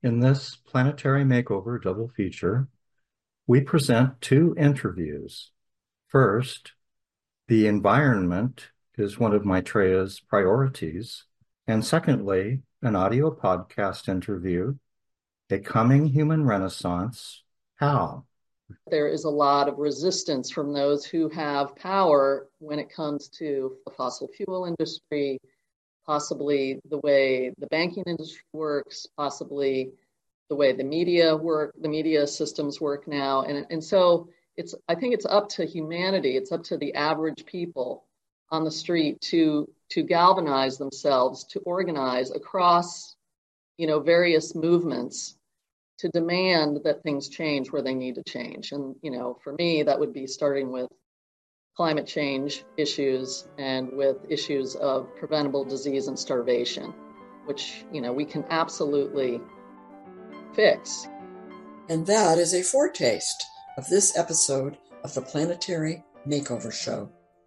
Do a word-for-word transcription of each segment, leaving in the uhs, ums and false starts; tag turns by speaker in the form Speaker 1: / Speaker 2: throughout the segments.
Speaker 1: In this Planetary Makeover double feature, we present two interviews. First, the environment is one of Maitreya's priorities. And secondly, an audio podcast interview, A Coming Human Renaissance, How?
Speaker 2: There is a lot of resistance from those who have power when it comes to the fossil fuel industry, possibly the way the banking industry works, possibly the way the media work, the media systems work now. And, and so it's, I think it's up to humanity, it's up to the average people on the street to, to galvanize themselves, to organize across, you know, various movements to demand that things change where they need to change. And, you know, for me, that would be starting with climate change issues and with issues of preventable disease and starvation, which, you know, we can absolutely fix.
Speaker 3: And that is a foretaste of this episode of the Planetary Makeover Show.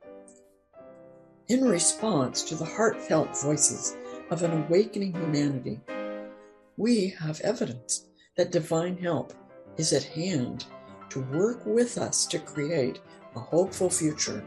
Speaker 3: In response to the heartfelt voices of an awakening humanity, we have evidence that divine help is at hand to work with us to create a hopeful future.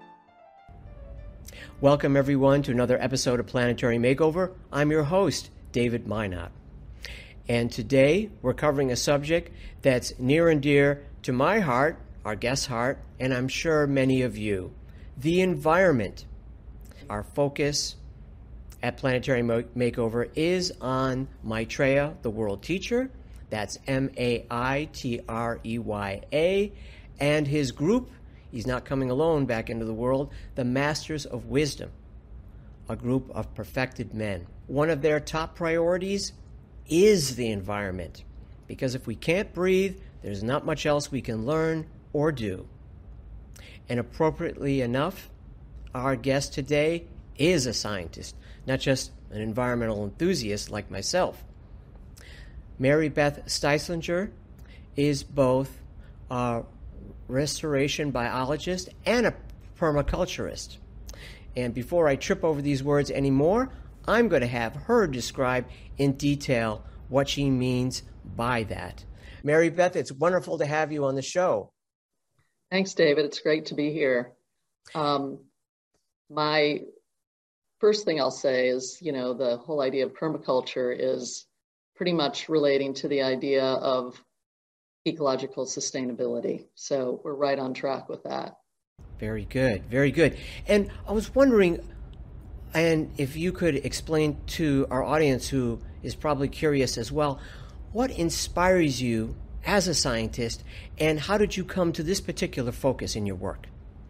Speaker 4: Welcome, everyone, to another episode of Planetary Makeover. I'm your host, David Minot. And today we're covering a subject that's near and dear to my heart, our guest's heart, and I'm sure many of you, the environment. Our focus at Planetary Makeover is on Maitreya, the world teacher. That's M A I T R E Y A, and his group, he's not coming alone back into the world, the Masters of Wisdom, a group of perfected men. One of their top priorities is the environment, because if we can't breathe, there's not much else we can learn or do. And appropriately enough, our guest today is a scientist, not just an environmental enthusiast like myself. Mary Beth Steislinger is both a restoration biologist and a permaculturist. And before I trip over these words anymore, I'm going to have her describe in detail what she means by that. Mary Beth, it's wonderful to have you on the show.
Speaker 2: Thanks, David. It's great to be here. Um, my first thing I'll say is, you know, the whole idea of permaculture is pretty much relating to the idea of ecological sustainability. So we're right on track with that.
Speaker 4: Very good, very good. And I was wondering, and if you could explain to our audience who is probably curious as well, what inspires you as a scientist, and how did you come to this particular focus in your work?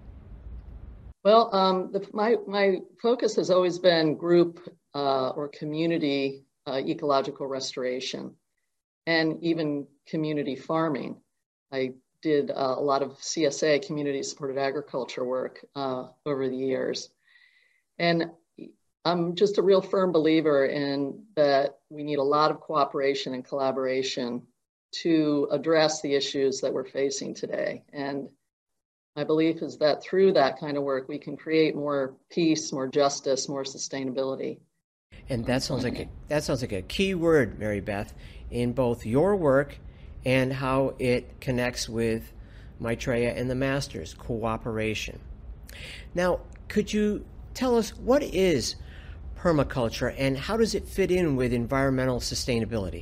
Speaker 2: Well, um, the, my, my focus has always been group uh, or community Uh, ecological restoration, and even community farming. I did uh, a lot of C S A, community-supported agriculture work uh, over the years. And I'm just a real firm believer in that we need a lot of cooperation and collaboration to address the issues that we're facing today. And my belief is that through that kind of work, we can create more peace, more justice, more sustainability.
Speaker 4: And that sounds like a, that sounds like a key word, Mary Beth, in both your work and how it connects with Maitreya and the Masters, cooperation. Now, could you tell us what is permaculture and how does it fit in with environmental sustainability?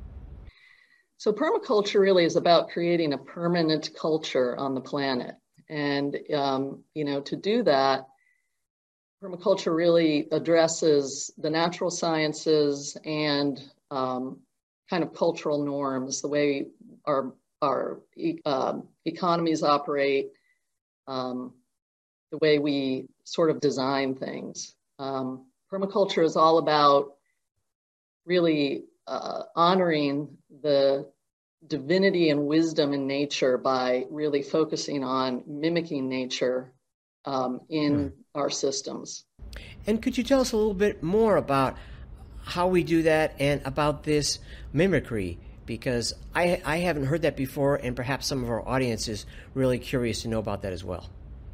Speaker 2: So permaculture really is about creating a permanent culture on the planet. And, um, you know, to do that, permaculture really addresses the natural sciences and um, kind of cultural norms, the way our, our uh, economies operate, um, the way we sort of design things. Um, permaculture is all about really uh, honoring the divinity and wisdom in nature by really focusing on mimicking nature um, in hmm. our systems.
Speaker 4: And could you tell us a little bit more about how we do that and about this mimicry? Because I, I haven't heard that before, and perhaps some of our audience is really curious to know about that as well.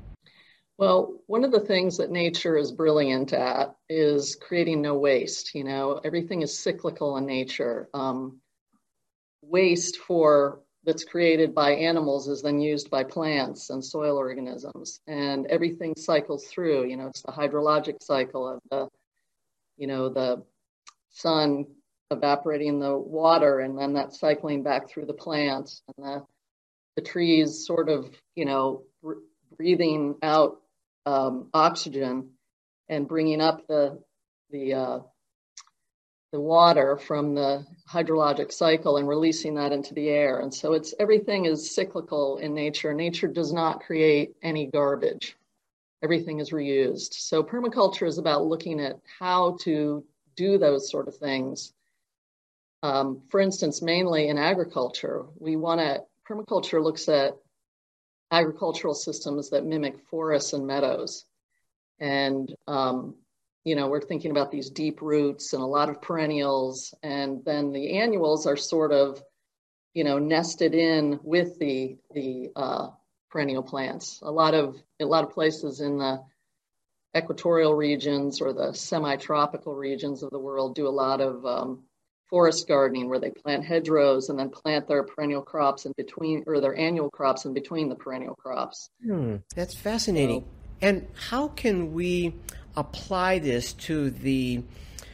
Speaker 2: Well, one of the things that nature is brilliant at is creating no waste. You know, everything is cyclical in nature. Um, waste for that's created by animals is then used by plants and soil organisms, and everything cycles through. You know, it's the hydrologic cycle of the, you know, the sun evaporating the water, and then that cycling back through the plants, and the the trees sort of, you know, breathing out um, oxygen and bringing up the the uh, the water from the hydrologic cycle and releasing that into the air. And so it's everything is cyclical in nature. Nature does not create any garbage. Everything is reused. So permaculture is about looking at how to do those sort of things. Um, for instance, mainly in agriculture, we want to, permaculture looks at agricultural systems that mimic forests and meadows. And um, you know, we're thinking about these deep roots and a lot of perennials, and then the annuals are sort of, you know, nested in with the the uh, perennial plants. A lot of a lot of places in the equatorial regions or the semi-tropical regions of the world do a lot of um, forest gardening, where they plant hedgerows and then plant their perennial crops in between, or their annual crops in between the perennial crops.
Speaker 4: Hmm, that's fascinating. So, and how can we apply this to the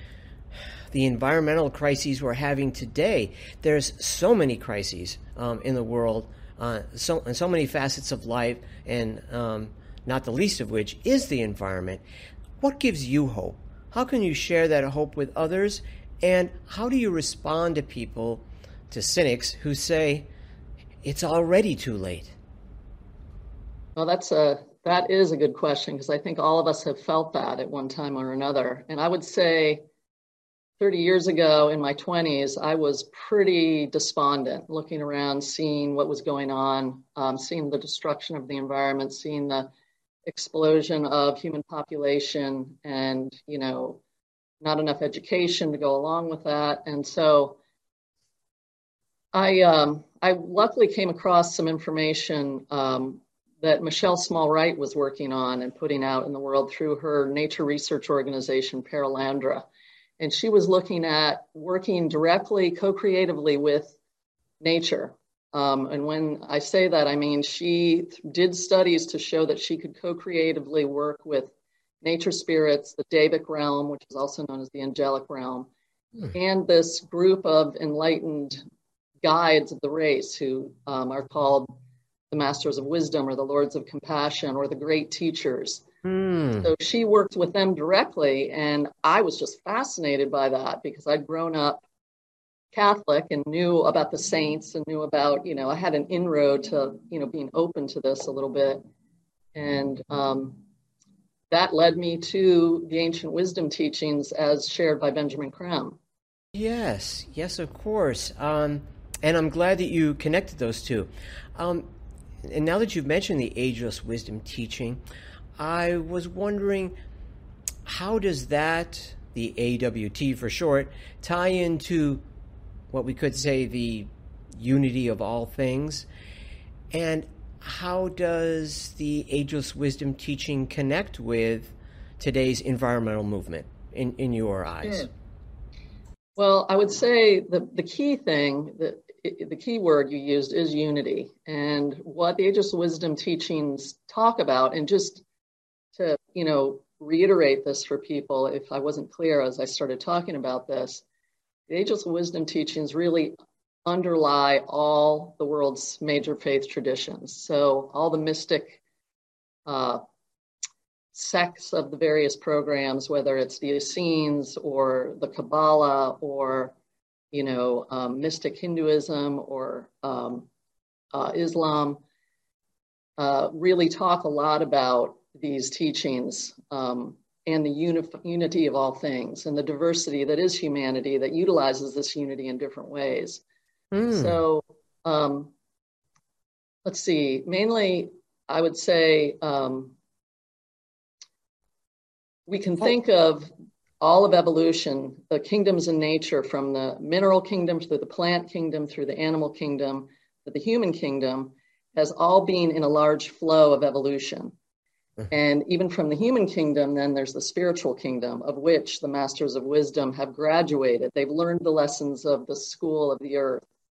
Speaker 4: the environmental crises we're having today? There's so many crises um, in the world, uh, so and so many facets of life, and um, not the least of which is the environment. What gives you hope? How can you share that hope with others? And how do you respond to people, to cynics who say it's already too late?
Speaker 2: Well, that's a That is a good question, because I think all of us have felt that at one time or another. And I would say thirty years ago in my twenties, I was pretty despondent, looking around, seeing what was going on, um, seeing the destruction of the environment, seeing the explosion of human population, and, you know, not enough education to go along with that. And so I, um, I luckily came across some information um, that Michelle Small-Wright was working on and putting out in the world through her nature research organization, Perelandra. And she was looking at working directly, co-creatively with nature. Um, and when I say that, I mean, she did studies to show that she could co-creatively work with nature spirits, the Devic realm, which is also known as the angelic realm, hmm. and this group of enlightened guides of the race who um, are called the Masters of Wisdom, or the Lords of Compassion, or the Great Teachers. Mm. So she worked with them directly, and I was just fascinated by that, because I'd grown up Catholic and knew about the saints and knew about, you know, I had an inroad to, you know, being open to this a little bit. And um, that led me to the ancient wisdom teachings as shared by Benjamin Creme.
Speaker 4: Yes, yes, of course. Um, and I'm glad that you connected those two. Um, And now that you've mentioned the ageless wisdom teaching, I was wondering, how does that, the A W T for short, tie into what we could say the unity of all things? And how does the ageless wisdom teaching connect with today's environmental movement in, in your eyes?
Speaker 2: Yeah. Well, I would say the, the key thing that the key word you used is unity. And what the Ageless Wisdom teachings talk about, and just to, you know, reiterate this for people, if I wasn't clear as I started talking about this, the Ageless Wisdom teachings really underlie all the world's major faith traditions. So all the mystic uh, sects of the various programs, whether it's the Essenes or the Kabbalah or you know, um, mystic Hinduism or um, uh, Islam, uh, really talk a lot about these teachings um, and the uni- unity of all things and the diversity that is humanity that utilizes this unity in different ways. Mm. So um, let's see, mainly I would say um, we can think of all of evolution, the kingdoms in nature, from the mineral kingdom through the plant kingdom, through the animal kingdom, to the human kingdom, has all been in a large flow of evolution. Mm-hmm. And even from the human kingdom, then there's the spiritual kingdom, of which the Masters of Wisdom have graduated. They've learned the lessons of the school of the earth.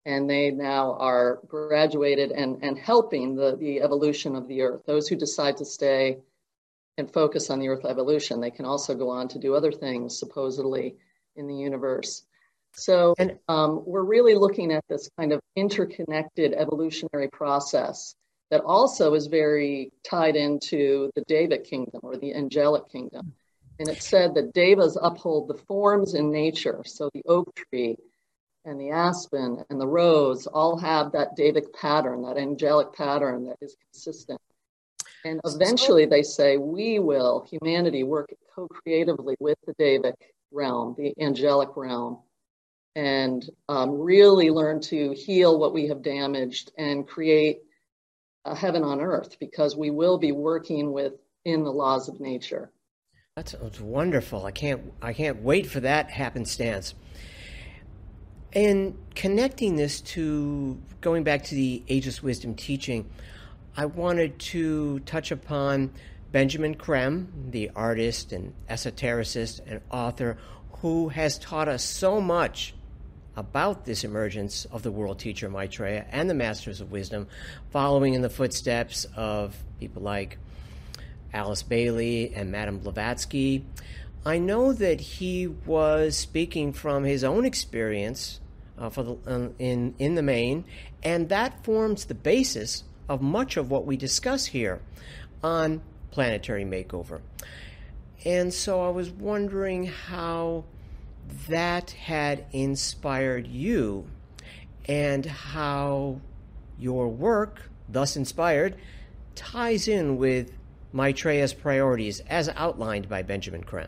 Speaker 2: and they now are graduated and, and helping the, the evolution of the Earth. Those who decide to stay and focus on the Earth evolution, they can also go on to do other things, supposedly, in the universe. So
Speaker 4: And
Speaker 2: um, we're really looking at this kind of interconnected evolutionary process that also is very tied into the Devic kingdom or the angelic kingdom. And it's said that devas uphold the forms in nature. So the oak tree and the aspen and the rose all have that Devic pattern, that angelic pattern that is consistent. And eventually, they say, we will, humanity, work co-creatively with the Devic realm, the angelic realm, and um, really learn to heal what we have damaged and create a heaven on earth, because we will be working within the laws of nature.
Speaker 4: that's, that's wonderful. I can't I can't wait for that happenstance. And connecting this to going back to the Ageless Wisdom teaching, I wanted to touch upon Benjamin Creme, the artist and esotericist and author, who has taught us so much about this emergence of the world teacher Maitreya and the Masters of Wisdom, following in the footsteps of people like Alice Bailey and Madame Blavatsky. I know that he was speaking from his own experience uh, for the, uh, in, in the main, and that forms the basis of much of what we discuss here on Planetary Makeover. And so I was wondering how that had inspired you and how your work, thus inspired, ties in with Maitreya's priorities as outlined by Benjamin Creme.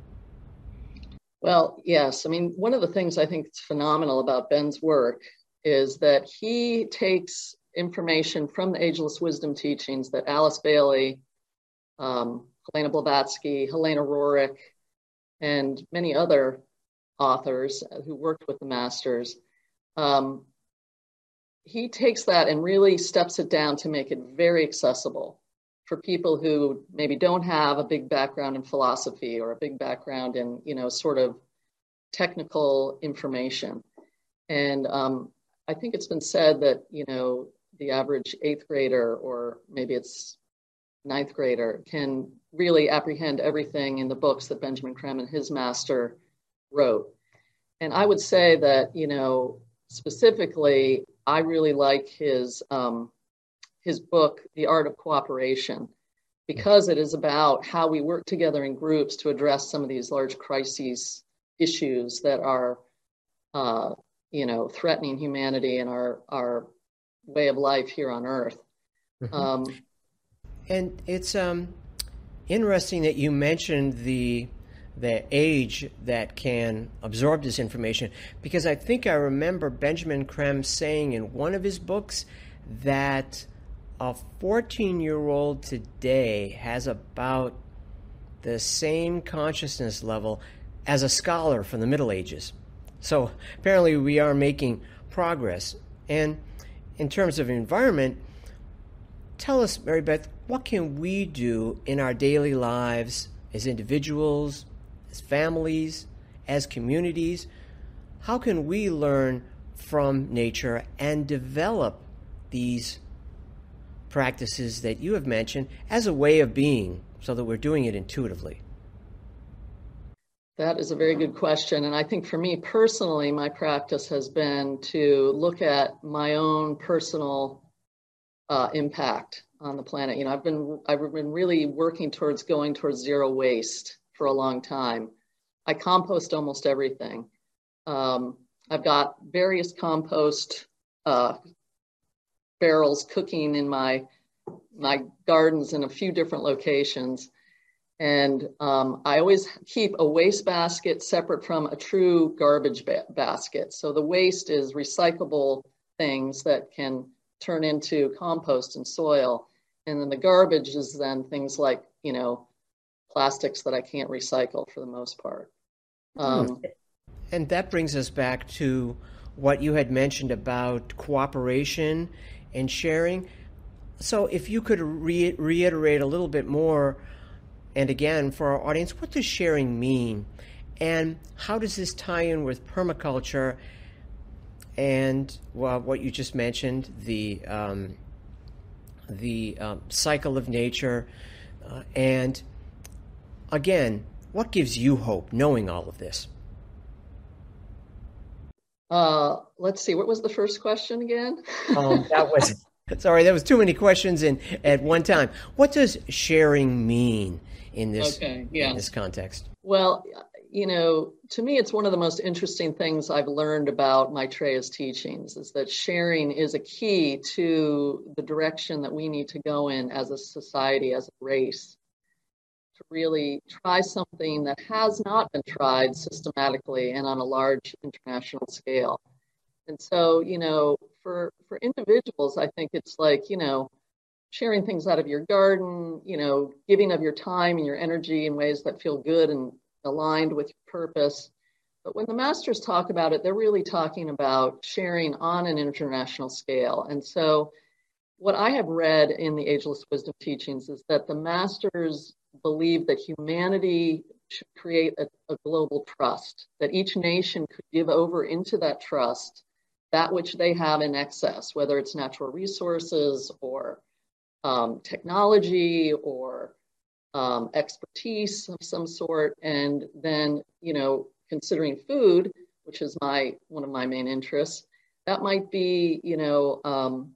Speaker 2: Well, yes. I mean, one of the things I think is phenomenal about Ben's work is that he takes information from the Ageless Wisdom teachings that Alice Bailey, um, Helena Blavatsky, Helena Roerich, and many other authors who worked with the masters, um, he takes that and really steps it down to make it very accessible for people who maybe don't have a big background in philosophy or a big background in, you know, sort of technical information. And um, I think it's been said that, you know, the average eighth grader, or maybe it's ninth grader, can really apprehend everything in the books that Benjamin Creme and his master wrote. And I would say that, you know, specifically, I really like his um, his book, The Art of Cooperation, because it is about how we work together in groups to address some of these large crises issues that are, uh, you know, threatening humanity and our, our way of life here on Earth.
Speaker 4: Mm-hmm.
Speaker 2: Um,
Speaker 4: and it's um, interesting that you mentioned the the age that can absorb this information, because I think I remember Benjamin Creme saying in one of his books that a fourteen-year-old today has about the same consciousness level as a scholar from the Middle Ages. So apparently we are making progress. And in terms of environment, tell us, Mary Beth, what can we do in our daily lives as individuals, as families, as communities? How can we learn from nature and develop these practices that you have mentioned as a way of being, so that we're doing it intuitively?
Speaker 2: That is a very good question. And I think for me personally, my practice has been to look at my own personal uh, impact on the planet. You know, I've been I've been really working towards going towards zero waste for a long time. I compost almost everything. Um, I've got various compost uh, barrels cooking in my my gardens in a few different locations. And um, I always keep a waste basket separate from a true garbage ba- basket. So the waste is recyclable things that can turn into compost and soil. And then the garbage is then things like, you know, plastics that I can't recycle for the most part. Um,
Speaker 4: and that brings us back to what you had mentioned about cooperation and sharing. So if you could re- reiterate a little bit more, and again, for our audience, what does sharing mean? And how does this tie in with permaculture and well, what you just mentioned, the um, the um, cycle of nature, uh, and again, what gives you hope knowing all of this?
Speaker 2: Uh, let's see, what was the first question again?
Speaker 4: um, that was sorry, that was too many questions in at one time. What does sharing mean in this
Speaker 2: okay, yeah.
Speaker 4: in this context?
Speaker 2: Well, you know, to me, it's one of the most interesting things I've learned about Maitreya's teachings is that sharing is a key to the direction that we need to go in as a society, as a race, to really try something that has not been tried systematically and on a large international scale. And so, you know, for, for individuals, I think it's like, you know, sharing things out of your garden, you know, giving of your time and your energy in ways that feel good and aligned with your purpose. But when the masters talk about it, they're really talking about sharing on an international scale. And so what I have read in the Ageless Wisdom teachings is that the masters believe that humanity should create a, a global trust, that each nation could give over into that trust that which they have in excess, whether it's natural resources or um, technology or um, expertise of some sort. And then, you know, considering food, which is my one of my main interests, that might be, you know, um,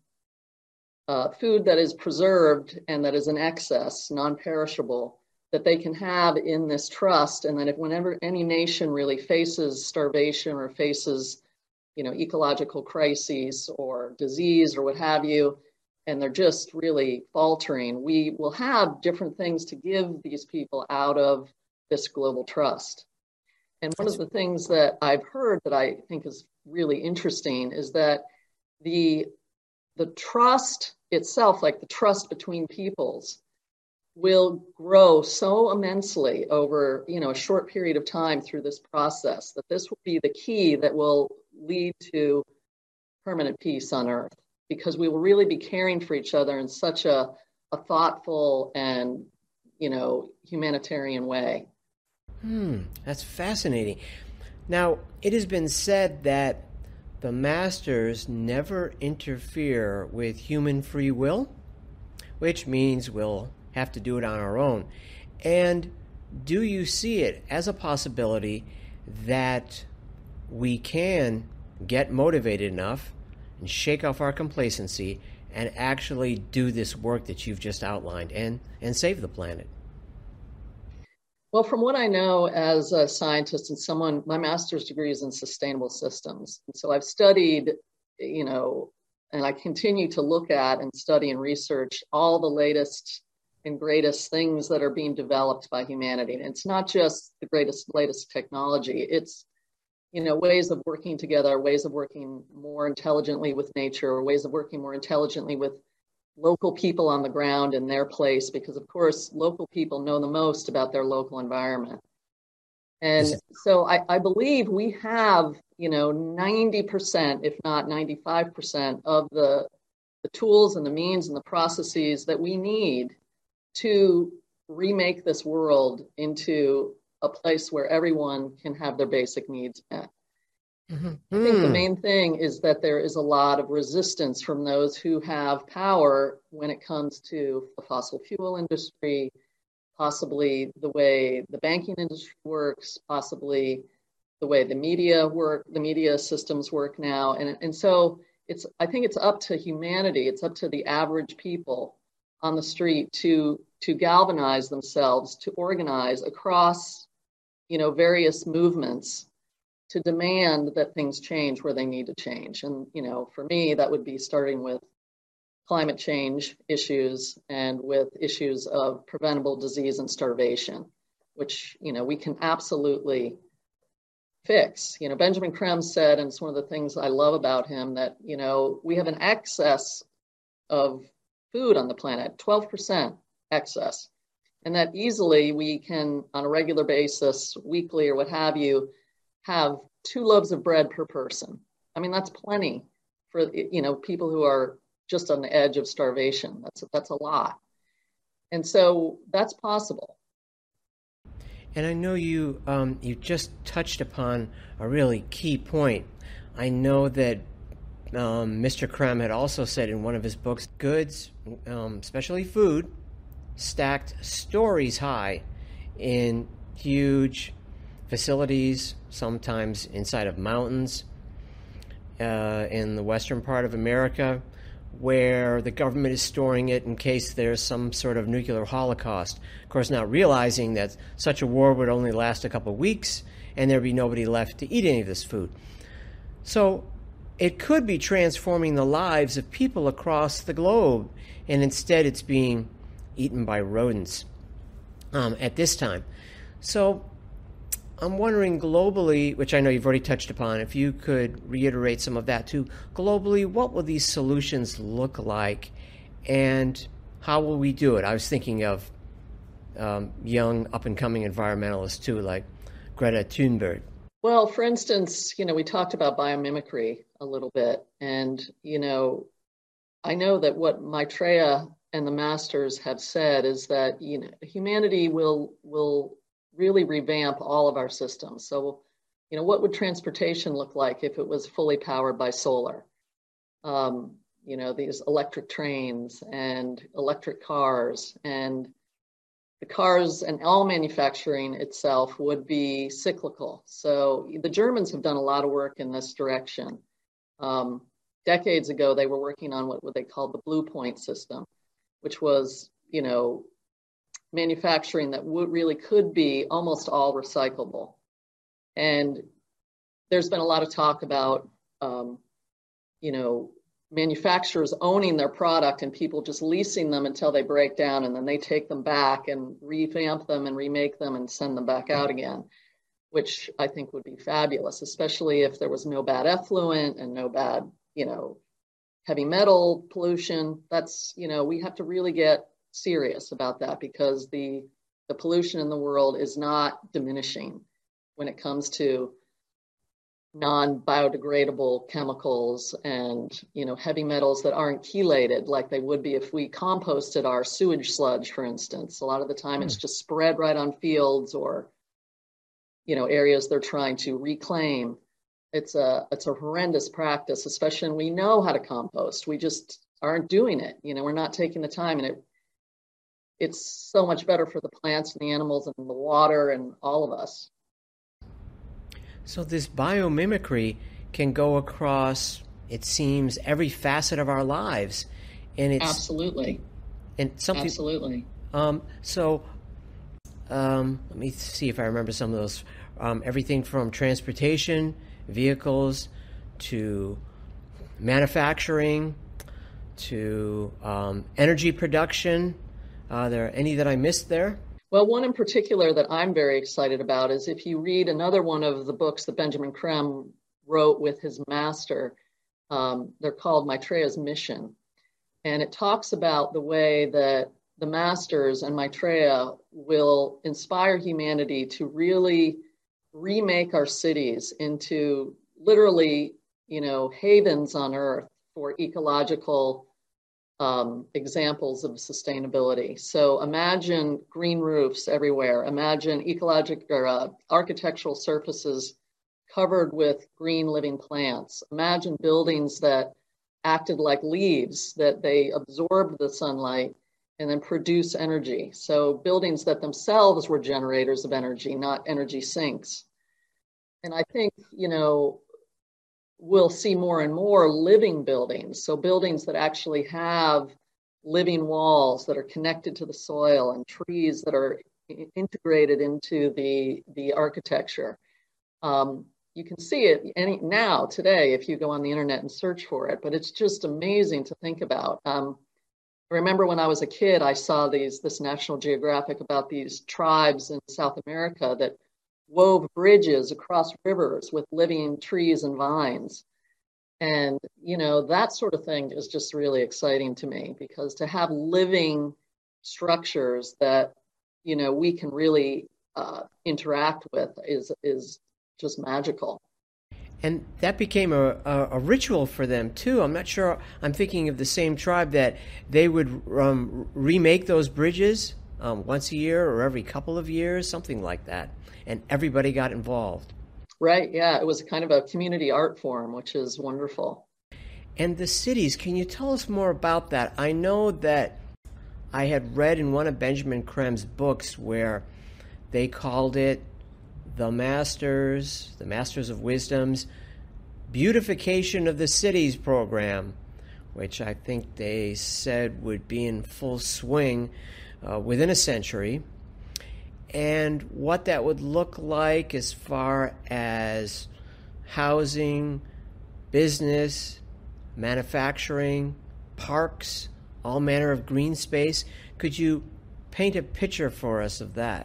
Speaker 2: uh, food that is preserved and that is in excess, non-perishable, that they can have in this trust. And that if whenever any nation really faces starvation or faces, you know, ecological crises or disease or what have you, and they're just really faltering, we will have different things to give these people out of this global trust. And one of the things that I've heard that I think is really interesting is that the the trust itself, like the trust between peoples, will grow so immensely over, you know, a short period of time through this process, that this will be the key that will lead to permanent peace on earth, because we will really be caring for each other in such a, a thoughtful and, you know, humanitarian way.
Speaker 4: Hmm, that's fascinating. Now, it has been said that the masters never interfere with human free will, which means we'll have to do it on our own. And do you see it as a possibility that we can get motivated enough and shake off our complacency and actually do this work that you've just outlined and, and save the planet?
Speaker 2: Well, from what I know as a scientist and someone, my master's degree is in sustainable systems. And so I've studied, you know, and I continue to look at and study and research all the latest and greatest things that are being developed by humanity. And it's not just the greatest, latest technology. It's, you know, ways of working together, ways of working more intelligently with nature, or ways of working more intelligently with local people on the ground in their place, because of course, local people know the most about their local environment. And so I, I believe we have, you know, ninety percent, if not ninety-five percent of the, the tools and the means and the processes that we need to remake this world into a place where everyone can have their basic needs met. Mm-hmm. I think the main thing is that there is a lot of resistance from those who have power when it comes to the fossil fuel industry, possibly the way the banking industry works, possibly the way the media work, the media systems work now. And, and so it's, I think it's up to humanity, it's up to the average people on the street to, to galvanize themselves, to organize across, you know, various movements to demand that things change where they need to change. And, you know, for me, that would be starting with climate change issues and with issues of preventable disease and starvation, which, you know, we can absolutely fix. You know, Benjamin Creme said, and it's one of the things I love about him, that, you know, we have an excess of food on the planet, twelve percent excess. And that easily we can, on a regular basis, weekly or what have you, have two loaves of bread per person. I mean, that's plenty for, you know, people who are just on the edge of starvation. That's, that's a lot. And so that's possible.
Speaker 4: And I know you, um, you just touched upon a really key point. I know that um, Mister Krem had also said in one of his books, goods, um, especially food, stacked stories high in huge facilities, sometimes inside of mountains uh, in the western part of America, where the government is storing it in case there's some sort of nuclear holocaust. Of course, not realizing that such a war would only last a couple of weeks and there'd be nobody left to eat any of this food. So it could be transforming the lives of people across the globe, and instead it's being eaten by rodents um, at this time. So I'm wondering globally, which I know you've already touched upon, if you could reiterate some of that too. Globally, what will these solutions look like, and how will we do it? I was thinking of um, young, up-and-coming environmentalists too, like Greta Thunberg.
Speaker 2: Well, for instance, you know, we talked about biomimicry a little bit, and, you know, I know that what Maitreya and the masters have said is that, you know, humanity will will really revamp all of our systems. So, you know, what would transportation look like if it was fully powered by solar? Um, you know, these electric trains and electric cars, and the cars and all manufacturing itself would be cyclical. So the Germans have done a lot of work in this direction. Um, decades ago, they were working on what, what they called the Blue Point system, which was, you know, manufacturing that would really could be almost all recyclable. And there's been a lot of talk about, um, you know, manufacturers owning their product and people just leasing them until they break down, and then they take them back and revamp them and remake them and send them back out again, which I think would be fabulous, especially if there was no bad effluent and no bad, you know, heavy metal pollution. That's, you know, we have to really get serious about that, because the the pollution in the world is not diminishing when it comes to non-biodegradable chemicals and, you know, heavy metals that aren't chelated like they would be if we composted our sewage sludge, for instance. A lot of the time mm. it's just spread right on fields or, you know, areas they're trying to reclaim. It's a it's a horrendous practice, especially when we know how to compost. We just aren't doing it. You know, we're not taking the time, and it it's so much better for the plants and the animals and the water and all of us.
Speaker 4: So this biomimicry can go across, it seems, every facet of our lives, and it's
Speaker 2: absolutely
Speaker 4: and something
Speaker 2: absolutely.
Speaker 4: Um, so um, let me see if I remember some of those. Um, everything from transportation, vehicles, to manufacturing, to um, energy production. Are there any that I missed there?
Speaker 2: Well, one in particular that I'm very excited about is if you read another one of the books that Benjamin Krem wrote with his master, um, they're called Maitreya's Mission. And it talks about the way that the masters and Maitreya will inspire humanity to really remake our cities into literally, you know, havens on earth for ecological Um, examples of sustainability. So imagine green roofs everywhere. Imagine ecologic or uh, architectural surfaces covered with green living plants. Imagine buildings that acted like leaves, that they absorbed the sunlight and then produce energy. So buildings that themselves were generators of energy, not energy sinks. And I think, you know, we'll see more and more living buildings. So buildings that actually have living walls that are connected to the soil and trees that are integrated into the, the architecture. Um, you can see it any now today if you go on the internet and search for it, but it's just amazing to think about. Um, I remember when I was a kid, I saw these this National Geographic about these tribes in South America that wove bridges across rivers with living trees and vines. And, you know, that sort of thing is just really exciting to me, because to have living structures that, you know, we can really uh, interact with is is just magical.
Speaker 4: And that became a, a, a ritual for them, too. I'm not sure. I'm thinking of the same tribe that they would um, remake those bridges um, once a year or every couple of years, something like that. And everybody got involved.
Speaker 2: Right, yeah. It was kind of a community art form, which is wonderful.
Speaker 4: And the cities, can you tell us more about that? I know that I had read in one of Benjamin Crem's books where they called it the Masters, the Masters of Wisdom's Beautification of the Cities program, which I think they said would be in full swing uh, within a century, and what that would look like as far as housing, business, manufacturing, parks, all manner of green space. Could you paint a picture for us of that?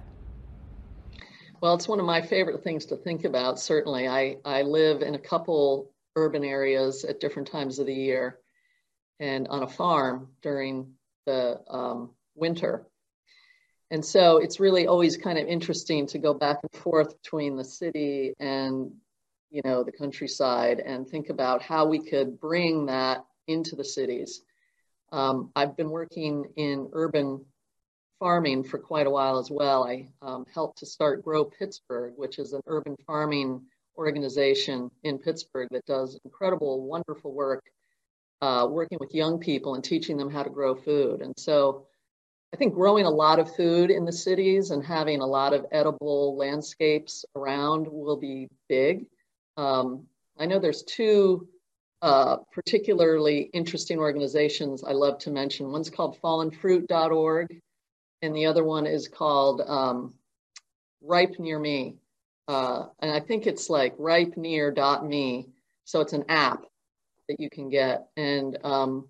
Speaker 2: Well, it's one of my favorite things to think about, certainly. I, I live in a couple urban areas at different times of the year and on a farm during the um, winter. And so it's really always kind of interesting to go back and forth between the city and, you know, the countryside and think about how we could bring that into the cities. Um, I've been working in urban farming for quite a while as well. I um, helped to start Grow Pittsburgh, which is an urban farming organization in Pittsburgh that does incredible, wonderful work uh, working with young people and teaching them how to grow food. And so I think growing a lot of food in the cities and having a lot of edible landscapes around will be big. Um, I know there's two uh, particularly interesting organizations I love to mention. One's called fallen fruit dot org, and the other one is called um, Ripe Near Me. Uh, and I think it's like ripe near dot me. So it's an app that you can get. And, um,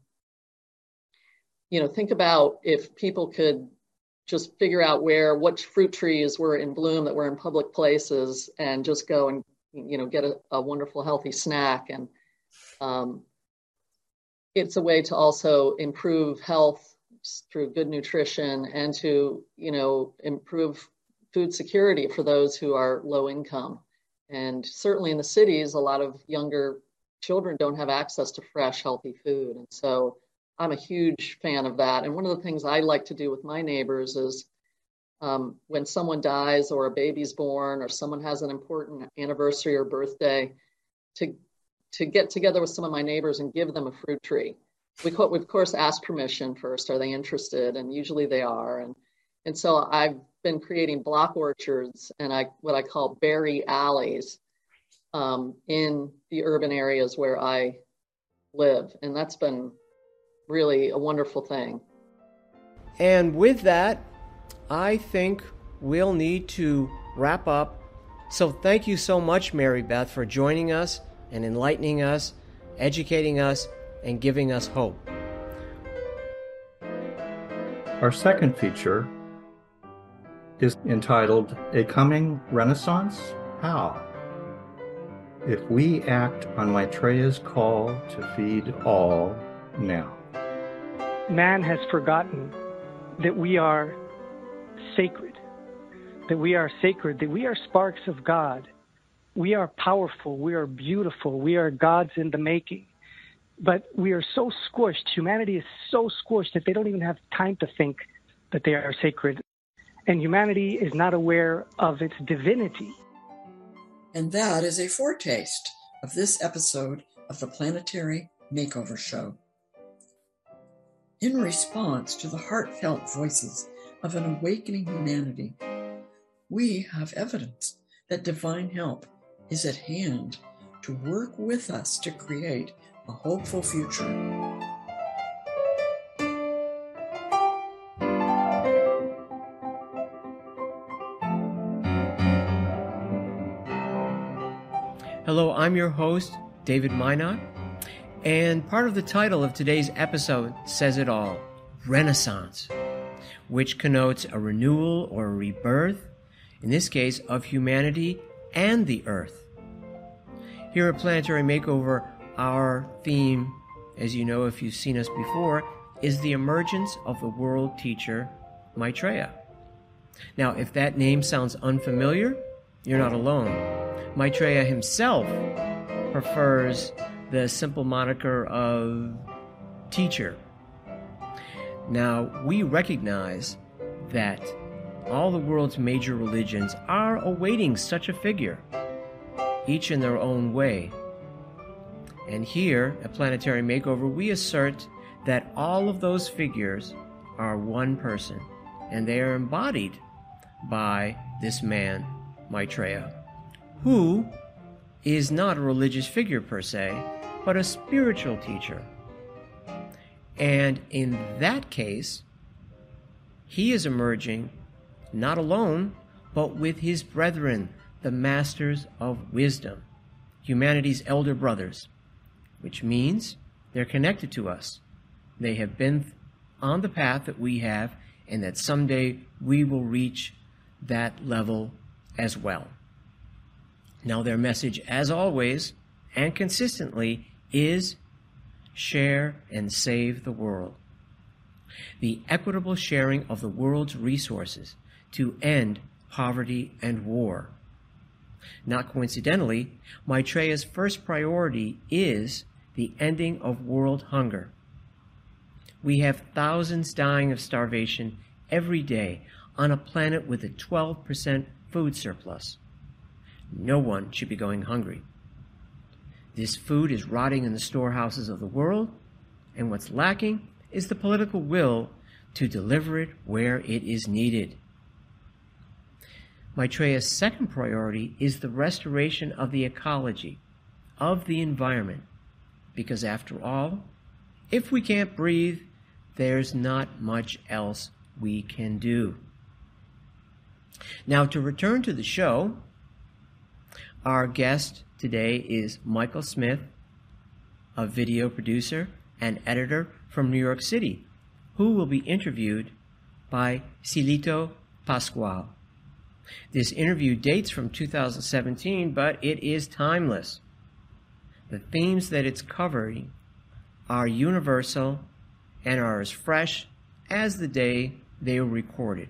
Speaker 2: you know, think about if people could just figure out where, which fruit trees were in bloom that were in public places and just go and, you know, get a, a wonderful, healthy snack. And um, it's a way to also improve health through good nutrition and to, you know, improve food security for those who are low income. And certainly in the cities, a lot of younger children don't have access to fresh, healthy food. And so I'm a huge fan of that. And one of the things I like to do with my neighbors is um, when someone dies or a baby's born or someone has an important anniversary or birthday, to to get together with some of my neighbors and give them a fruit tree. We, co- we of course ask permission first. Are they interested? And usually they are. And and so I've been creating block orchards and I what I call berry alleys um, in the urban areas where I live. And that's been really a wonderful thing.
Speaker 4: And with that, I think we'll need to wrap up. So thank you so much, Mary Beth, for joining us and enlightening us, educating us, and giving us hope.
Speaker 1: Our second feature is entitled A Coming Renaissance? How? If we act on Maitreya's call to feed all now.
Speaker 5: Man has forgotten that we are sacred, that we are sacred, that we are sparks of God. We are powerful, we are beautiful, we are gods in the making. But we are so squished, humanity is so squished that they don't even have time to think that they are sacred. And humanity is not aware of its divinity.
Speaker 3: And that is a foretaste of this episode of the Planetary Makeover Show. In response to the heartfelt voices of an awakening humanity, we have evidence that divine help is at hand to work with us to create a hopeful future.
Speaker 4: Hello, I'm your host, David Minot, and part of the title of today's episode says it all, Renaissance, which connotes a renewal or a rebirth, in this case, of humanity and the earth. Here at Planetary Makeover, our theme, as you know if you've seen us before, is the emergence of the world teacher, Maitreya. Now, if that name sounds unfamiliar, you're not alone. Maitreya himself prefers the simple moniker of teacher. Now, we recognize that all the world's major religions are awaiting such a figure, each in their own way. And here at Planetary Makeover, we assert that all of those figures are one person, and they are embodied by this man, Maitreya, who is not a religious figure per se, but a spiritual teacher. And in that case, he is emerging not alone, but with his brethren, the masters of wisdom, humanity's elder brothers, which means they're connected to us. They have been on the path that we have, and that someday we will reach that level as well. Now, their message, as always, and consistently, is share and save the world. The equitable sharing of the world's resources to end poverty and war. Not coincidentally, Maitreya's first priority is the ending of world hunger. We have thousands dying of starvation every day on a planet with a twelve percent food surplus. No one should be going hungry. This food is rotting in the storehouses of the world, and what's lacking is the political will to deliver it where it is needed. Maitreya's second priority is the restoration of the ecology, of the environment, because after all, if we can't breathe, there's not much else we can do. Now, to return to the show, our guest today is Michael Smith, a video producer and editor from New York City, who will be interviewed by Silito Pascual. This interview dates from two thousand seventeen, but it is timeless. The themes that it's covering are universal and are as fresh as the day they were recorded.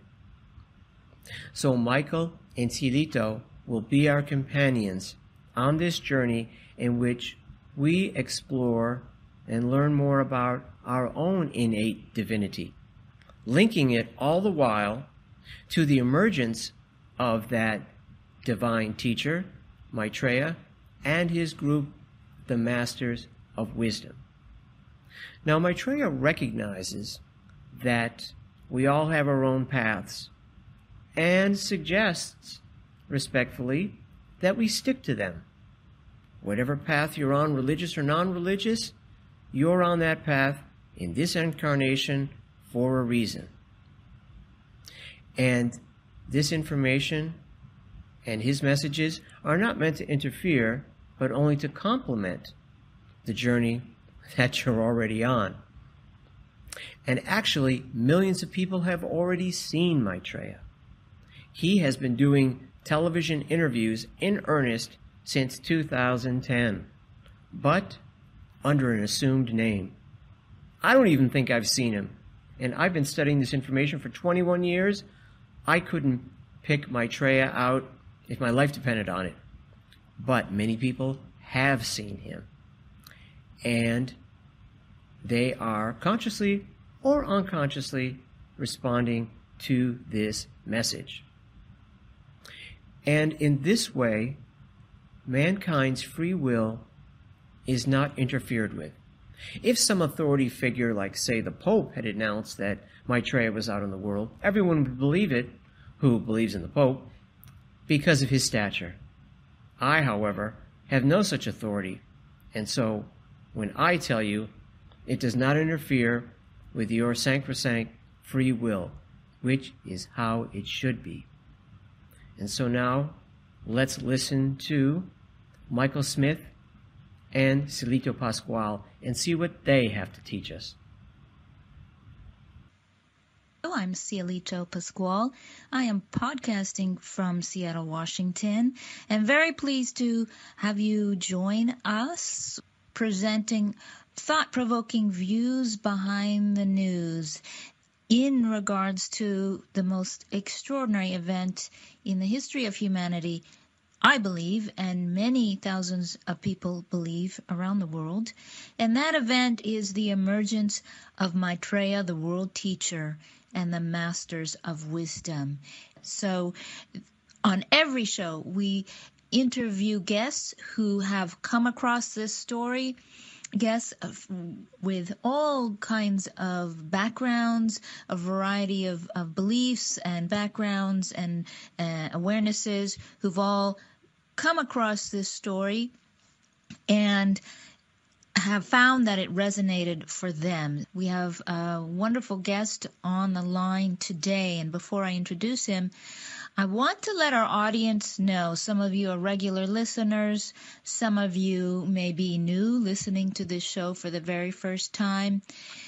Speaker 4: So Michael and Silito will be our companions on this journey in which we explore and learn more about our own innate divinity, linking it all the while to the emergence of that divine teacher, Maitreya, and his group, the Masters of Wisdom. Now, Maitreya recognizes that we all have our own paths and suggests, respectfully, that we stick to them. Whatever path you're on, religious or non-religious, you're on that path in this incarnation for a reason. And this information and his messages are not meant to interfere, but only to complement the journey that you're already on. And actually, millions of people have already seen Maitreya. He has been doing television interviews in earnest since two thousand ten, but under an assumed name. I don't even think I've seen him, and I've been studying this information for twenty-one years. I couldn't pick Maitreya out if my life depended on it, but many people have seen him, and they are consciously or unconsciously responding to this message. And in this way, mankind's free will is not interfered with. If some authority figure, like, say, the Pope, had announced that Maitreya was out in the world, everyone would believe it who believes in the Pope because of his stature. I, however, have no such authority, and so when I tell you, it does not interfere with your sacrosanct free will, which is how it should be. And so now, let's listen to Michael Smith and Silito Pascual and see what they have to teach us.
Speaker 6: Hello, I'm Silito Pascual. I am podcasting from Seattle, Washington, and very pleased to have you join us presenting thought-provoking views behind the news in regards to the most extraordinary event in the history of humanity, I believe, and many thousands of people believe around the world. And that event is the emergence of Maitreya, the world teacher, and the Masters of Wisdom. So on every show, we interview guests who have come across this story, guests of, with all kinds of backgrounds, a variety of, of beliefs and backgrounds and uh, awarenesses who've all come across this story and have found that it resonated for them. We have a wonderful guest on the line today, and before I introduce him, I want to let our audience know, some of you are regular listeners, some of you may be new listening to this show for the very first time.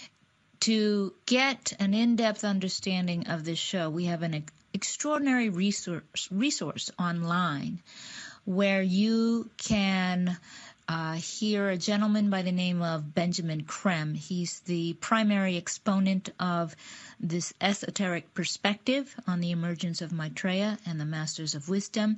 Speaker 6: To get an in-depth understanding of this show, we have an extraordinary resource, resource online where you can Uh, hear a gentleman by the name of Benjamin Creme. He's the primary exponent of this esoteric perspective on the emergence of Maitreya and the Masters of Wisdom.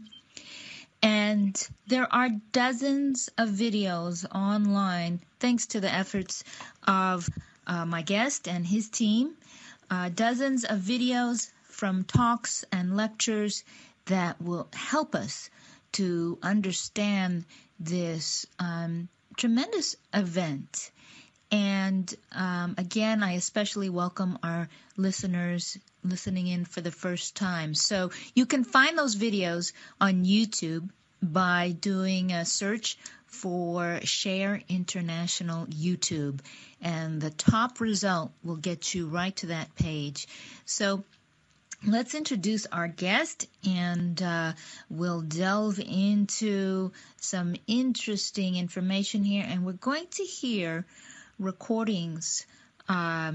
Speaker 6: And there are dozens of videos online, thanks to the efforts of uh, my guest and his team, uh, dozens of videos from talks and lectures that will help us to understand this um, tremendous event. And um, again, I especially welcome our listeners listening in for the first time. So you can find those videos on YouTube by doing a search for Share International YouTube. And the top result will get you right to that page. So let's introduce our guest, and uh, we'll delve into some interesting information here. And we're going to hear recordings, uh,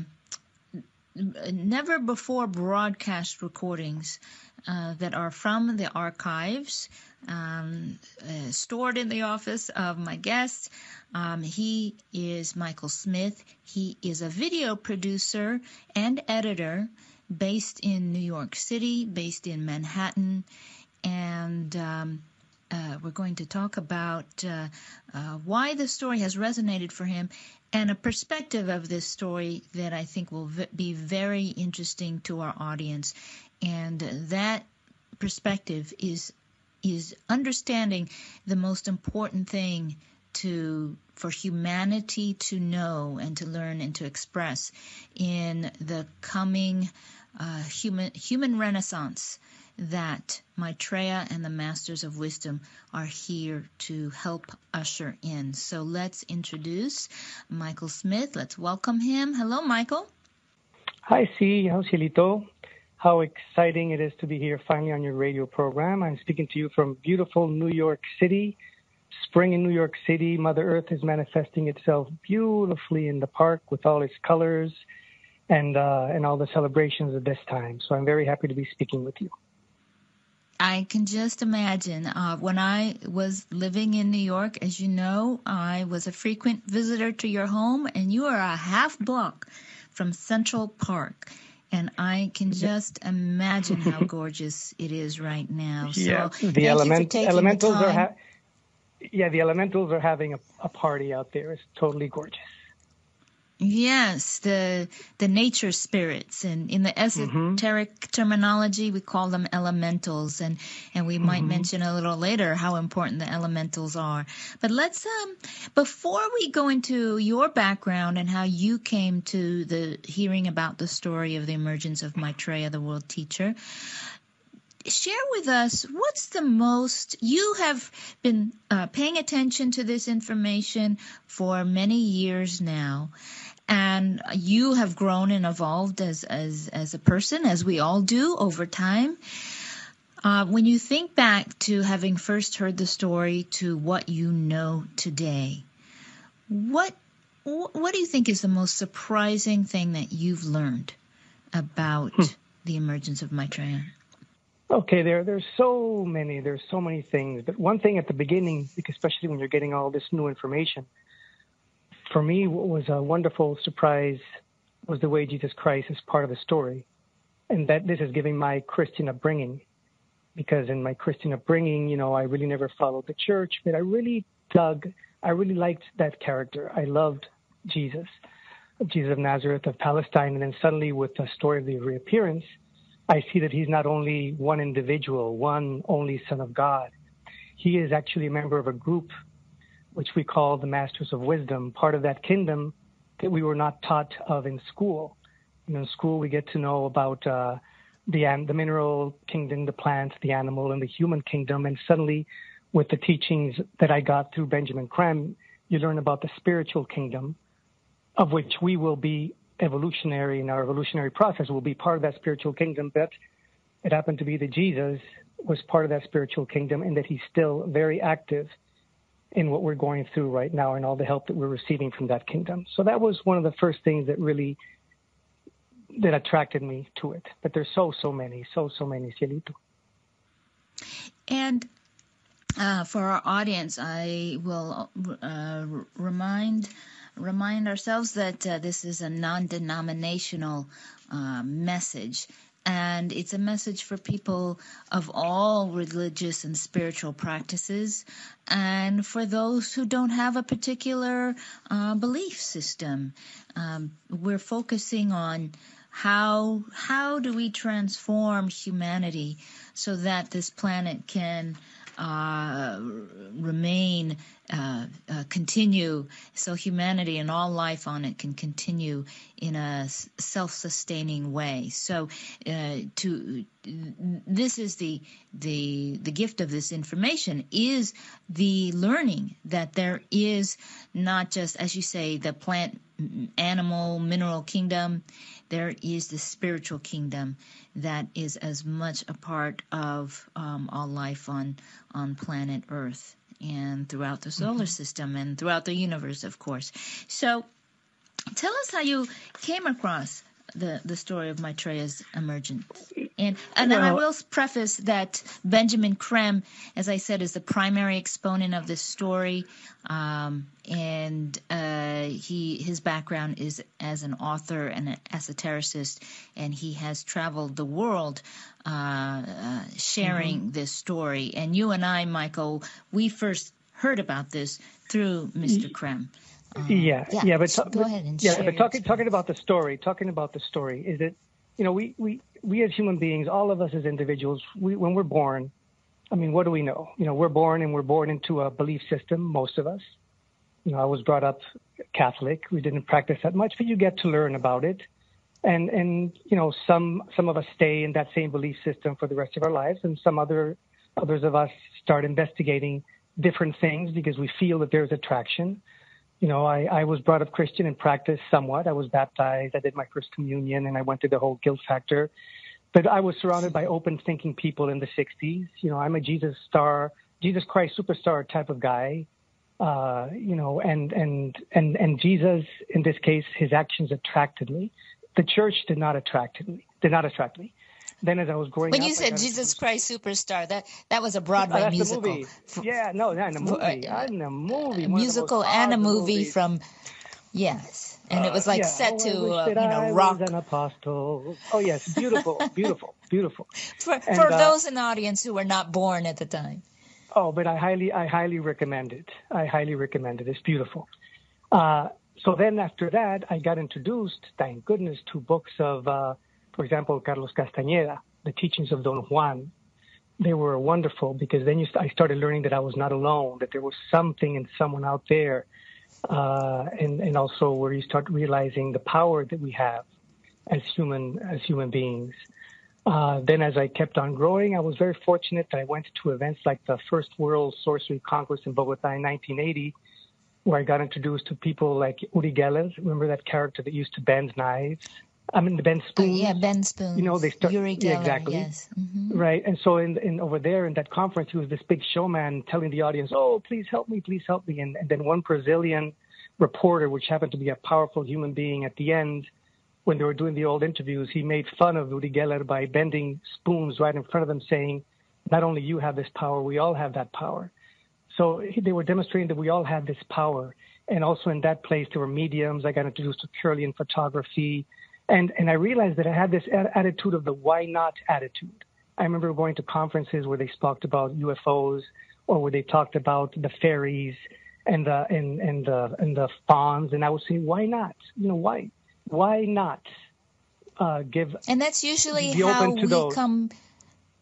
Speaker 6: never before broadcast recordings uh, that are from the archives, um, uh, stored in the office of my guest. Um, he is Michael Smith. He is a video producer and editor based in New York City, based in Manhattan, and um, uh, we're going to talk about uh, uh, why the story has resonated for him and a perspective of this story that I think will v- be very interesting to our audience. And that perspective is is understanding the most important thing to for humanity to know and to learn and to express in the coming uh, human human renaissance that Maitreya and the Masters of Wisdom are here to help usher in. So let's introduce Michael Smith. Let's welcome him. Hello, Michael.
Speaker 5: Hi, C. How's Cielito? How exciting it is to be here finally on your radio program. I'm speaking to you from beautiful New York City. Spring in New York City, Mother Earth is manifesting itself beautifully in the park with all its colors and uh, and all the celebrations of this time. So I'm very happy to be speaking with you.
Speaker 6: I can just imagine. Uh, when I was living in New York, as you know, I was a frequent visitor to your home, and you are a half block from Central Park. And I can just imagine how gorgeous it is right now. So
Speaker 5: yeah, the
Speaker 6: thank
Speaker 5: element,
Speaker 6: you for taking
Speaker 5: elementals
Speaker 6: the time.
Speaker 5: are ha- yeah, the elementals are having a, a party out there. It's totally gorgeous.
Speaker 6: Yes, the the nature spirits, and in the esoteric mm-hmm. terminology, we call them elementals, and, and we mm-hmm. might mention a little later how important the elementals are. But let's um before we go into your background and how you came to the hearing about the story of the emergence of Maitreya, the world teacher, share with us what's the most, you have been uh, paying attention to this information for many years now, and you have grown and evolved as, as, as a person, as we all do over time. Uh, when you think back to having first heard the story to what you know today, what what do you think is the most surprising thing that you've learned about hmm. the emergence of Maitreya?
Speaker 5: Okay, there there's so many, there's so many things. But one thing at the beginning, especially when you're getting all this new information, for me what was a wonderful surprise was the way Jesus Christ is part of the story. And that this is giving my Christian upbringing. Because in my Christian upbringing, you know, I really never followed the church, but I really dug, I really liked that character. I loved Jesus, Jesus of Nazareth, of Palestine. And then suddenly with the story of the reappearance, I see that he's not only one individual, one only Son of God. he is actually a member of a group which we call the Masters of Wisdom, part of that kingdom that we were not taught of in school. You know, in school we get to know about uh, the the mineral kingdom, the plant, the animal, and the human kingdom. And suddenly, with the teachings that I got through Benjamin Creme, you learn about the spiritual kingdom, of which we will be evolutionary in our evolutionary process. Will be part of that spiritual kingdom. But it happened to be that Jesus was part of that spiritual kingdom, and that he's still very active in what we're going through right now and all the help that we're receiving from that kingdom. So that was one of the first things that really, that attracted me to it. But there's so, so many, so, so many, Cielito.
Speaker 6: And uh, for our audience, I will uh, remind remind ourselves that uh, this is a non-denominational uh, message. And it's a message for people of all religious and spiritual practices, and for those who don't have a particular uh, belief system. Um, we're focusing on how how do we transform humanity so that this planet can uh, remain, uh, uh, continue, so humanity and all life on it can continue in a self-sustaining way. So, uh, to this is the the the gift of this information is the learning that there is not just, as you say, the plant, animal, mineral kingdom. There is the spiritual kingdom that is as much a part of um, all life on on planet Earth and throughout the solar mm-hmm. system and throughout the universe, of course. So tell us how you came across the, the story of Maitreya's emergence. And and well, I will preface that Benjamin Creme, as I said, is the primary exponent of this story, um, and uh, he his background is as an author and an esotericist, and he has traveled the world uh, uh, sharing mm-hmm. this story. And you and I, Michael, we first heard about this through Mister Creme.
Speaker 5: Um, yeah, yeah, yeah, but
Speaker 6: so go ahead and
Speaker 5: yeah,
Speaker 6: share
Speaker 5: but talking talking about the story, talking about the story is that, you know, we, we, we as human beings, all of us as individuals, we, when we're born, I mean, what do we know? You know, we're born and we're born into a belief system, most of us. You know, I was brought up Catholic. We didn't practice that much, but you get to learn about it. And, and you know, some some of us stay in that same belief system for the rest of our lives, and some other others of us start investigating different things because we feel that there's attraction. You know, I, I was brought up Christian and practiced somewhat. I was baptized. I did my first communion, and I went through the whole guilt factor. But I was surrounded by open-thinking people in the sixties. You know, I'm a Jesus star, Jesus Christ superstar type of guy. Uh, you know, and and and and Jesus, in this case, his actions attracted me. The church did not attract me. Did not attract me. Then, as I was growing
Speaker 6: when
Speaker 5: up,
Speaker 6: you said Jesus Christ Superstar, that that was a Broadway
Speaker 5: oh,
Speaker 6: musical.
Speaker 5: Movie. Yeah, no, not in a movie. Uh, in a movie,
Speaker 6: a musical and a movie movies. from yes, and uh, it was like
Speaker 5: yeah.
Speaker 6: set
Speaker 5: oh,
Speaker 6: to uh, you know
Speaker 5: I
Speaker 6: rock.
Speaker 5: Was an apostle. Oh yes, beautiful, beautiful, beautiful.
Speaker 6: For,
Speaker 5: and,
Speaker 6: for
Speaker 5: uh,
Speaker 6: those in the audience who were not born at the time.
Speaker 5: Oh, but I highly, I highly recommend it. I highly recommend it. It's beautiful. Uh, so then after that, I got introduced, thank goodness, to books of. Uh, For example, Carlos Castañeda, The Teachings of Don Juan. They were wonderful because then you st- I started learning that I was not alone, that there was something and someone out there. Uh, and, and also where you start realizing the power that we have as human, as human beings. Uh, then as I kept on growing, I was very fortunate that I went to events like the First World Sorcery Congress in Bogota in nineteen eighty, where I got introduced to people like Uri Geller. Remember that character that used to bend knives? I mean, the Ben Spoons.
Speaker 6: Oh, yeah, Ben Spoons.
Speaker 5: You know, they start.
Speaker 6: Uri Geller,
Speaker 5: yeah, exactly.
Speaker 6: Yes. Mm-hmm.
Speaker 5: Right. And so in, in over there in that conference, he was this big showman telling the audience, oh, please help me, please help me. And, and then one Brazilian reporter, which happened to be a powerful human being at the end, when they were doing the old interviews, he made fun of Uri Geller by bending spoons right in front of them, saying, not only you have this power, we all have that power. So they were demonstrating that we all have this power. And also in that place, there were mediums. I got introduced to Kirlian photography. And and I realized that I had this a- attitude of the why not attitude. I remember going to conferences where they talked about U F Os or where they talked about the fairies and the and, and the and the fawns, and I would say, why not? You know, why why not uh, give?
Speaker 6: And that's usually
Speaker 5: be
Speaker 6: how
Speaker 5: open to
Speaker 6: we
Speaker 5: those.
Speaker 6: come.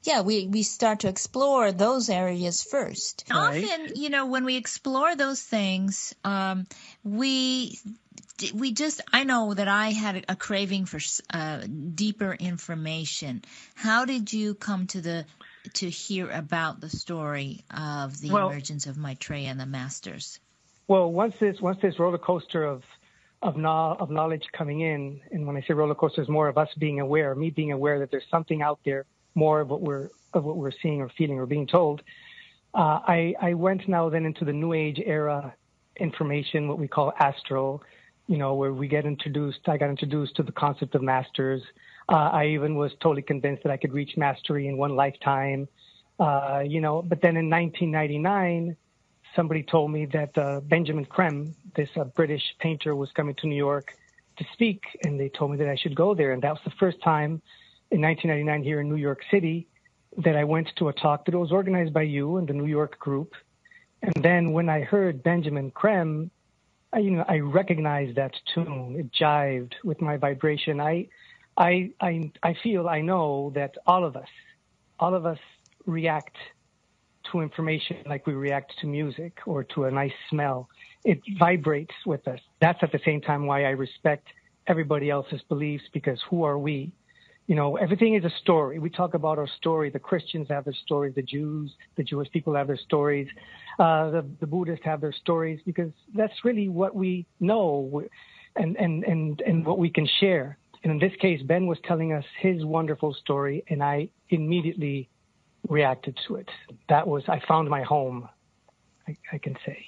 Speaker 6: yeah, we, we start to explore those areas first.
Speaker 5: Right.
Speaker 6: Often, you know, when we explore those things, um, we we just, I know that I had a craving for uh, deeper information. How did you come to the to hear about the story of the
Speaker 5: well,
Speaker 6: emergence of Maitreya and the Masters?
Speaker 5: Well, once this once this roller coaster of of, no, of knowledge coming in, and when I say roller coaster, it's more of us being aware, me being aware that there's something out there more of what we're of what we're seeing or feeling or being told. Uh, I I went now then into the New Age era information, what we call astral, you know, where we get introduced. I got introduced to the concept of masters. Uh, I even was totally convinced that I could reach mastery in one lifetime. Uh, you know, but then in nineteen ninety-nine, somebody told me that uh, Benjamin Creme, this uh, British painter, was coming to New York to speak, and they told me that I should go there. And that was the first time in nineteen ninety-nine here in New York City that I went to a talk that was organized by you and the New York group. And then when I heard Benjamin Creme, I, you know, I recognized that tune. It jived with my vibration. I, I, I, I feel, I know that all of us, all of us react to information like we react to music or to a nice smell. It vibrates with us. That's at the same time why I respect everybody else's beliefs, because who are we? You know, everything is a story. We talk about our story. The Christians have their stories. The Jews, the Jewish people have their stories. Uh, the, the Buddhists have their stories, because that's really what we know and, and, and, and what we can share. And in this case, Ben was telling us his wonderful story, and I immediately reacted to it. That was, I found my home, I, I can say.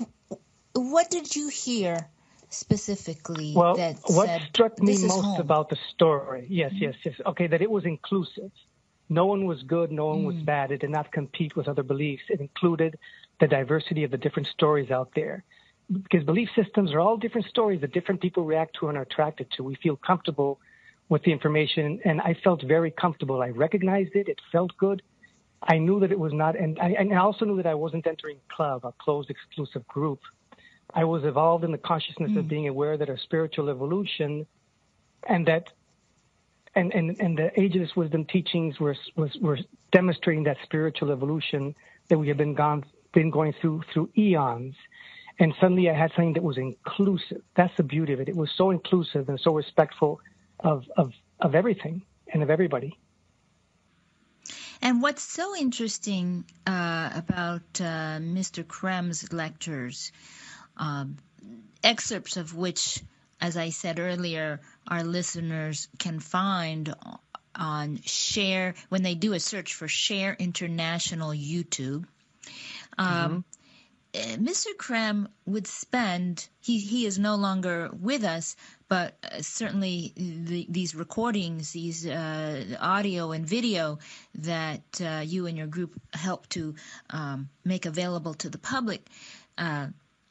Speaker 6: What did you hear specifically
Speaker 5: well,
Speaker 6: that
Speaker 5: what
Speaker 6: said,
Speaker 5: struck me
Speaker 6: this is
Speaker 5: most
Speaker 6: home?
Speaker 5: about the story, yes, mm-hmm. yes, yes, okay, that it was inclusive. No one was good, no one mm. was bad. It did not compete with other beliefs. It included the diversity of the different stories out there. Because belief systems are all different stories that different people react to and are attracted to. We feel comfortable with the information, and I felt very comfortable. I recognized it. It felt good. I knew that it was not, and I, and I also knew that I wasn't entering a club, a closed, exclusive group. I was evolved in the consciousness mm. of being aware that our spiritual evolution and that and, and, and the ageless wisdom teachings were, was, were demonstrating that spiritual evolution that we have been gone been going through through eons. And suddenly I had something that was inclusive. That's the beauty of it. It was so inclusive and so respectful of of, of everything and of everybody.
Speaker 6: And what's so interesting uh, about uh, Mister Creme's lectures, um, excerpts of which, as I said earlier, our listeners can find on Share, when they do a search for Share International YouTube. Um, mm-hmm. Mister Creme would spend, he, he is no longer with us, but uh, certainly the, these recordings, these uh, audio and video that uh, you and your group help to um, make available to the public, uh,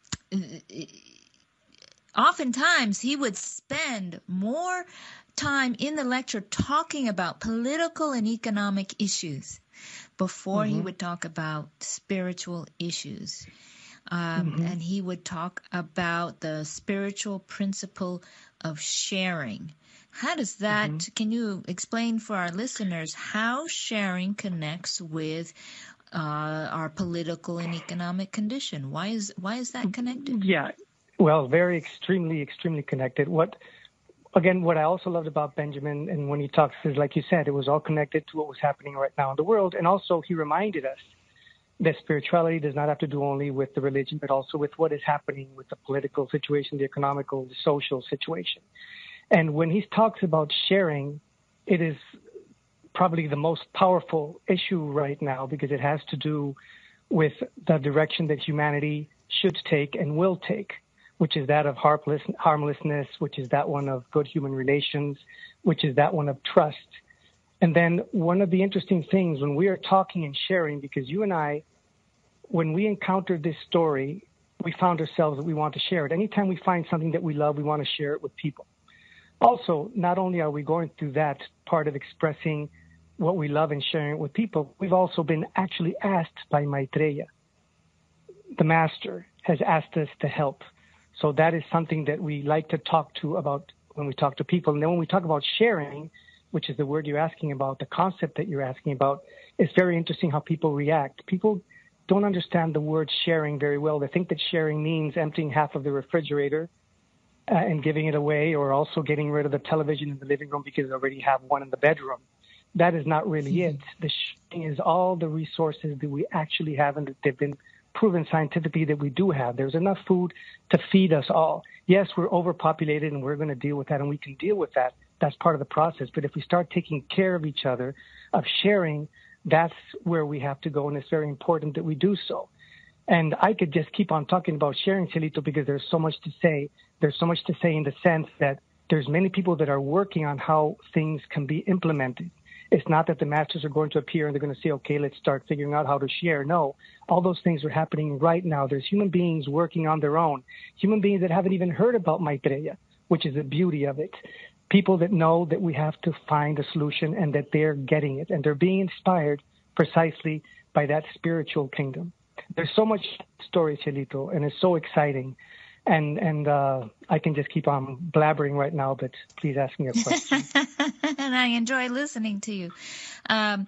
Speaker 6: oftentimes he would spend more time in the lecture talking about political and economic issues before mm-hmm. he would talk about spiritual issues. Um, mm-hmm. And he would talk about the spiritual principle of sharing. How does that, mm-hmm. can you explain for our listeners how sharing connects with uh, our political and economic condition? Why is why is that connected?
Speaker 5: Yeah, well, very extremely, extremely connected. What, again, what I also loved about Benjamin, and when he talks, is like you said, it was all connected to what was happening right now in the world. And also he reminded us that spirituality does not have to do only with the religion, but also with what is happening with the political situation, the economical, the social situation. And when he talks about sharing, it is probably the most powerful issue right now, because it has to do with the direction that humanity should take and will take, which is that of harmlessness, which is that one of good human relations, which is that one of trust. And then one of the interesting things when we are talking and sharing, because you and I, when we encountered this story, we found ourselves that we want to share it. Anytime we find something that we love, we want to share it with people. Also, not only are we going through that part of expressing what we love and sharing it with people, we've also been actually asked by Maitreya. The master has asked us to help. So that is something that we like to talk to about when we talk to people. And then when we talk about sharing, which is the word you're asking about, the concept that you're asking about, it's very interesting how people react. People don't understand the word sharing very well. They think that sharing means emptying half of the refrigerator uh, and giving it away, or also getting rid of the television in the living room because they already have one in the bedroom. That is not really mm-hmm. it. The sharing is all the resources that we actually have and that they've been proven scientifically that we do have. There's enough food to feed us all. Yes, we're overpopulated and we're going to deal with that, and we can deal with that. That's part of the process. But if we start taking care of each other, of sharing, that's where we have to go, and it's very important that we do so. And I could just keep on talking about sharing, Cielito, because there's so much to say. There's so much to say in the sense that there's many people that are working on how things can be implemented. It's not that the masters are going to appear and they're going to say, okay, let's start figuring out how to share. No, all those things are happening right now. There's human beings working on their own, human beings that haven't even heard about Maitreya, which is the beauty of it. People that know that we have to find a solution and that they're getting it, and they're being inspired precisely by that spiritual kingdom. There's so much story, Cielito, and it's so exciting. And and uh, I can just keep on blabbering right now, but please ask me a question.
Speaker 6: And I enjoy listening to you. Um,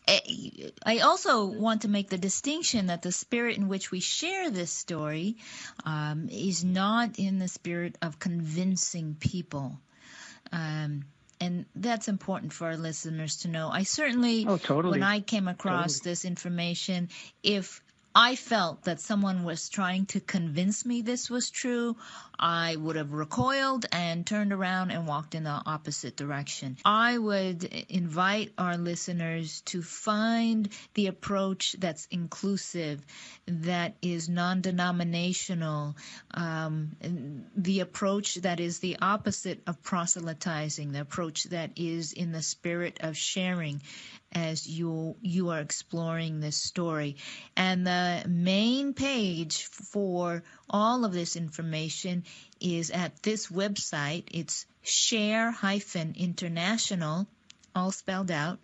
Speaker 6: I also want to make the distinction that the spirit in which we share this story um, is not in the spirit of convincing people. Um, and that's important for our listeners to know. I certainly,
Speaker 5: oh, totally.
Speaker 6: when I came across totally. this information, if I felt that someone was trying to convince me this was true, I would have recoiled and turned around and walked in the opposite direction. I would invite our listeners to find the approach that's inclusive, that is non-denominational, um, the approach that is the opposite of proselytizing, the approach that is in the spirit of sharing, as you you are exploring this story. And the main page for all of this information is at this website. It's share international, all spelled out,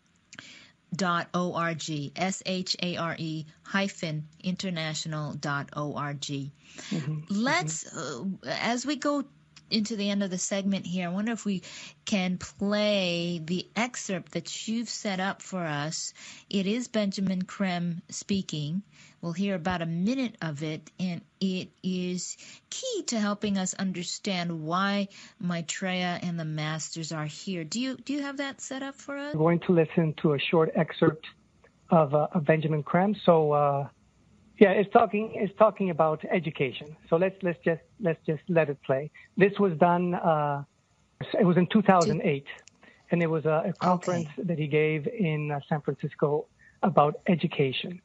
Speaker 6: dot org, S H A R E hyphen international dot org. Mm-hmm. Let's, mm-hmm. Uh, as we go into the end of the segment here, I wonder if we can play the excerpt that you've set up for us. It is Benjamin Creme speaking. We'll hear about a minute of it, and it is key to helping us understand why Maitreya and the Masters are here. Do you do you have that set up for us?
Speaker 5: We're going to listen to a short excerpt of, uh, of Benjamin Creme. So, uh, yeah, it's talking it's talking about education. So let's let's just let's just let it play. This was done. Uh, it was in two thousand eight, and it was a, a conference okay. that he gave in uh, San Francisco about education.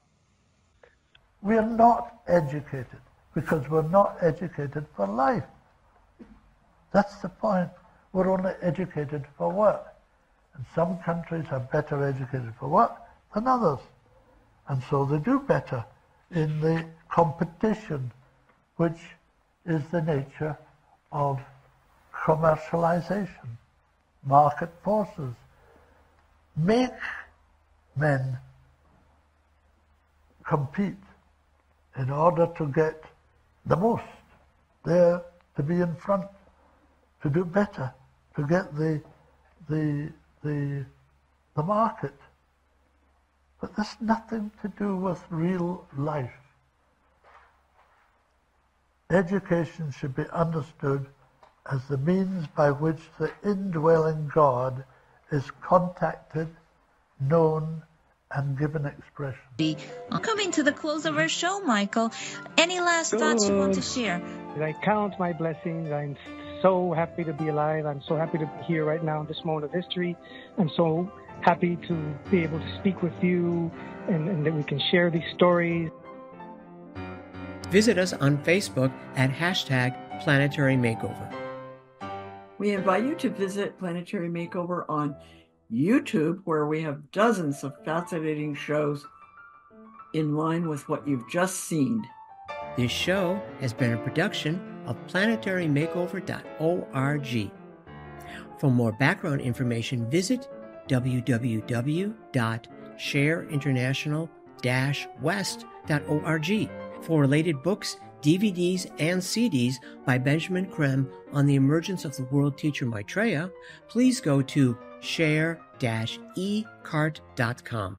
Speaker 7: We are not educated because we're not educated for life. That's the point. We're only educated for work. And some countries are better educated for work than others. And so they do better in the competition, which is the nature of commercialization. Market forces make men compete in order to get the most. They're to be in front, to do better, to get the the the the market. But there's nothing to do with real life. Education should be understood as the means by which the indwelling God is contacted, known, and given expression.
Speaker 6: Coming to the close of our show, Michael, any last Good. thoughts you want to share?
Speaker 5: I count my blessings. I'm so happy to be alive. I'm so happy to be here right now in this moment of history. I'm so happy to be able to speak with you and, and that we can share these stories.
Speaker 4: Visit us on Facebook at hashtag Planetary Makeover.
Speaker 3: We invite you to visit Planetary Makeover on YouTube, where we have dozens of fascinating shows in line with what you've just seen.
Speaker 4: This show has been a production of planetary makeover dot org. For more background information, visit w w w dot share international dash west dot org. For related books, D V Ds, and C Ds by Benjamin Creme on the emergence of the world teacher Maitreya, please go to share dash e cart dot com.